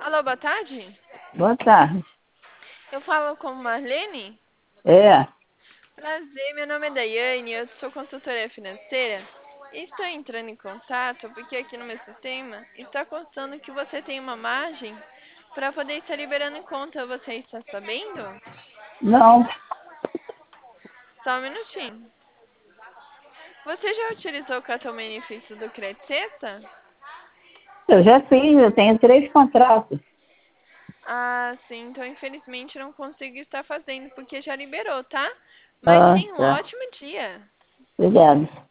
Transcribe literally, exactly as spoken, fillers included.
Alô, boa tarde. Boa tarde. Eu falo com Marlene. É, Prazer, meu nome é Daiane, eu sou consultora financeira. E estou entrando em contato porque aqui no meu sistema está constando que você tem uma margem para poder estar liberando em conta. Você está sabendo? não, Só um minutinho. Você já utilizou o cartão benefício do Credit Sexta? eu já fiz, eu tenho três contratos. Ah, sim, então infelizmente não consigo estar fazendo porque já liberou, tá? Mas Ah, tenha um tá. ótimo dia. Obrigada.